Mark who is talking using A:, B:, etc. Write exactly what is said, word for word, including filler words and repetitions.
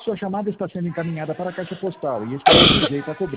A: sua chamada está sendo encaminhada para a caixa postal e estará sujeita a cobrança.